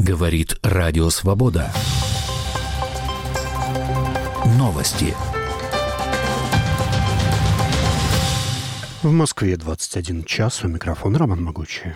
Говорит Радио Свобода. Новости. В Москве 21 час. У микрофона Роман Могучий.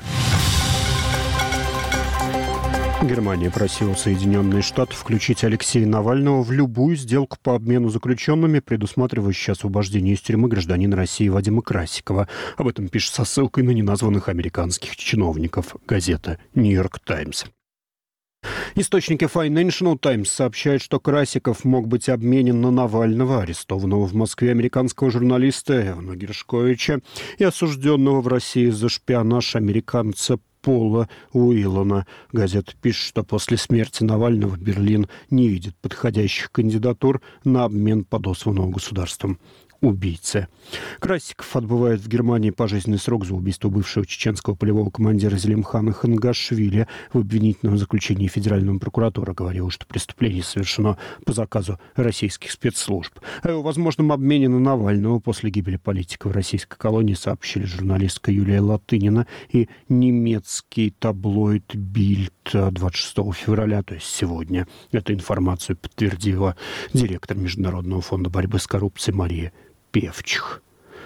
Германия просила Соединенные Штаты включить Алексея Навального в любую сделку по обмену заключенными, предусматривающую освобождение из тюрьмы гражданина России Вадима Красикова. Об этом пишет со ссылкой на неназванных американских чиновников газета «Нью-Йорк Таймс». Источники Financial Times сообщают, что Красиков мог быть обменен на Навального, арестованного в Москве американского журналиста Эвана Гершковича и осужденного в России за шпионаж американца Пола Уиллана. Газета пишет, что после смерти Навального Берлин не видит подходящих кандидатур на обмен подосланного государством убийцы. Красиков отбывает в Германии пожизненный срок за убийство бывшего чеченского полевого командира Зелимхана Хангашвили. В обвинительном заключении Федеральная прокуратура говорила, что преступление совершено по заказу российских спецслужб. О его возможном обмене на Навального после гибели политика в российской колонии сообщили журналистка Юлия Латынина и немецкий таблоид Бильд 26 февраля, то есть сегодня. Эту информацию подтвердила директор Международного фонда борьбы с коррупцией Мария Певчих.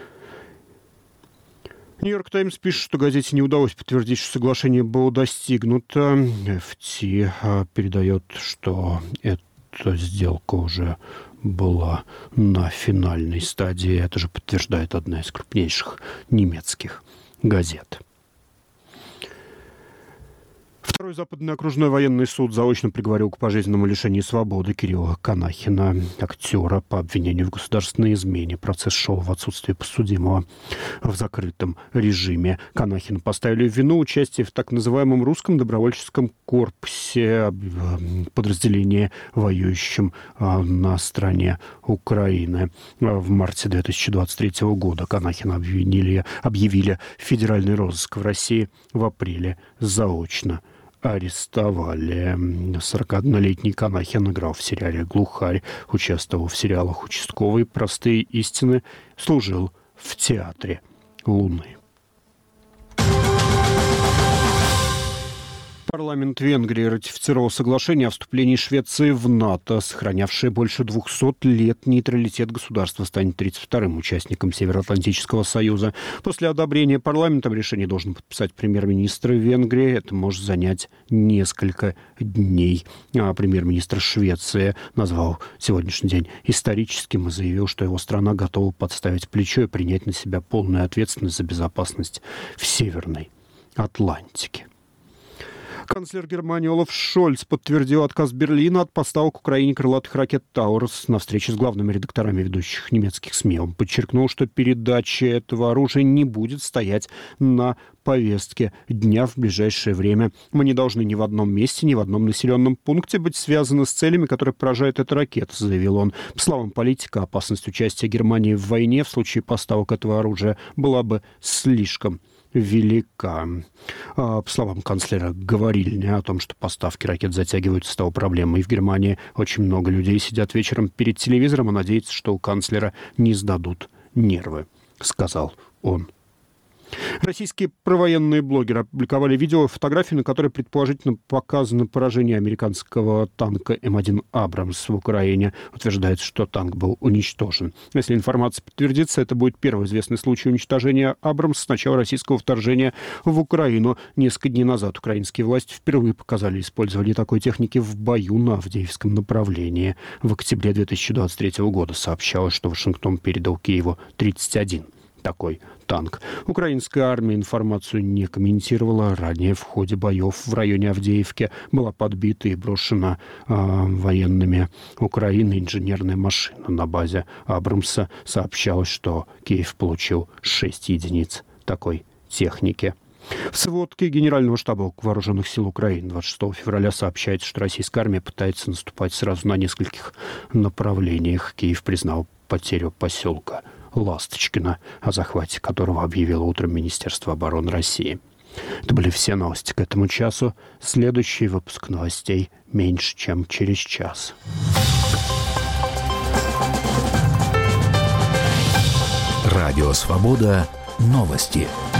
«Нью-Йорк Таймс» пишет, что газете не удалось подтвердить, что соглашение было достигнуто. FT передает, что эта сделка уже была на финальной стадии. Это же подтверждает одна из крупнейших немецких газет. Второй западный окружной военный суд заочно приговорил к пожизненному лишению свободы Кирилла Канахина, актера, по обвинению в государственной измене. Процесс шел в отсутствие подсудимого в закрытом режиме. Канахина поставили в вину участие в так называемом русском добровольческом корпусе, подразделении, воюющем на стороне Украины. В марте 2023 года Канахина объявили федеральный розыск в России. В апреле заочно арестовали. 41-летний Канахин играл в сериале «Глухарь», участвовал в сериалах «Участковый», «Простые истины», служил в театре Луны. Парламент Венгрии ратифицировал соглашение о вступлении Швеции в НАТО. Сохранявшее больше 200 лет нейтралитет государства станет 32-м участником Североатлантического союза. После одобрения парламентом решение должен подписать премьер-министр Венгрии. Это может занять несколько дней. Премьер-министр Швеции назвал сегодняшний день историческим и заявил, что его страна готова подставить плечо и принять на себя полную ответственность за безопасность в Северной Атлантике. Канцлер Германии Олаф Шольц подтвердил отказ Берлина от поставок Украине крылатых ракет «Таурус» на встрече с главными редакторами ведущих немецких СМИ. Он подчеркнул, что передача этого оружия не будет стоять на повестке дня в ближайшее время. Мы не должны ни в одном месте, ни в одном населенном пункте быть связаны с целями, которые поражает эта ракета, заявил он. По словам политика, опасность участия Германии в войне в случае поставок этого оружия была бы слишком велика. По словам канцлера, говорили о том, что поставки ракет затягиваются, стало проблемой. И в Германии очень много людей сидят вечером перед телевизором и надеются, что у канцлера не сдадут нервы, сказал он. Российские провоенные блогеры опубликовали видео и фотографии, на которой предположительно показано поражение американского танка М1 «Абрамс» в Украине. Утверждается, что танк был уничтожен. Если информация подтвердится, это будет первый известный случай уничтожения «Абрамс» с начала российского вторжения в Украину. Несколько дней назад украинские власти впервые показали использование такой техники в бою на Авдеевском направлении. В октябре 2023 года сообщалось, что Вашингтон передал Киеву 31 такой танк. Украинская армия информацию не комментировала. Ранее в ходе боев в районе Авдеевки была подбита и брошена военными Украины инженерная машина на базе «Абрамса». Сообщалось, что Киев получил 6 единиц такой техники. В сводке Генерального штаба Вооруженных сил Украины 26 февраля сообщается, что российская армия пытается наступать сразу на нескольких направлениях. Киев признал потерю поселка Ласточкино, о захвате которого объявило утром Министерство обороны России. Это были все новости к этому часу. Следующий выпуск новостей меньше, чем через час. Радио «Свобода». Новости.